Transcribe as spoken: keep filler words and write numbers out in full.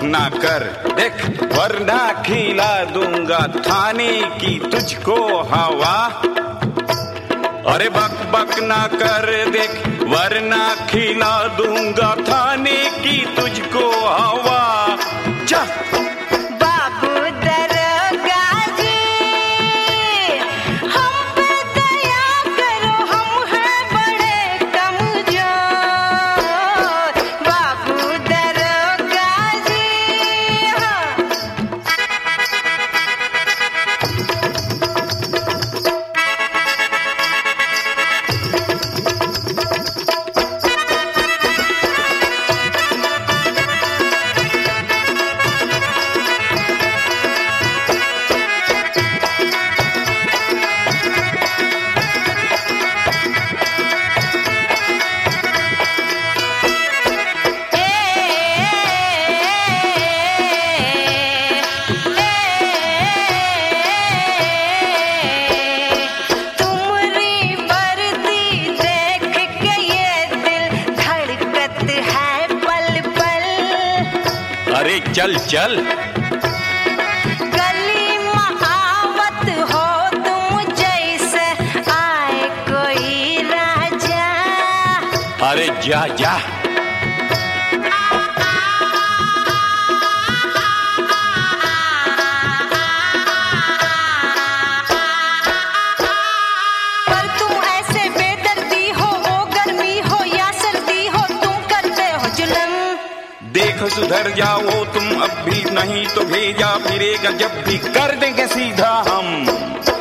बक ना कर देख, वरना खिला दूंगा थाने की तुझको हवा। अरे बक बक ना कर देख, वरना खिला दूंगा थाने की तुझको हवा। जा बाबू दरोगा जी, हम पे दया करो, हम हैं बड़े कमजोर। बाबू दरोगा जी, हाँ। अरे चल चल, गली महावत हो तुम जैसे आए कोई राजा। अरे जा जा। पर तुम ऐसे बेदर्दी हो, वो गर्मी हो या सर्दी हो, तुम करते हो जुल्म। देख सुधर जाओ तुम अब भी, नहीं तो भेजा फिरेगा जब भी, कर देंगे सीधा हम।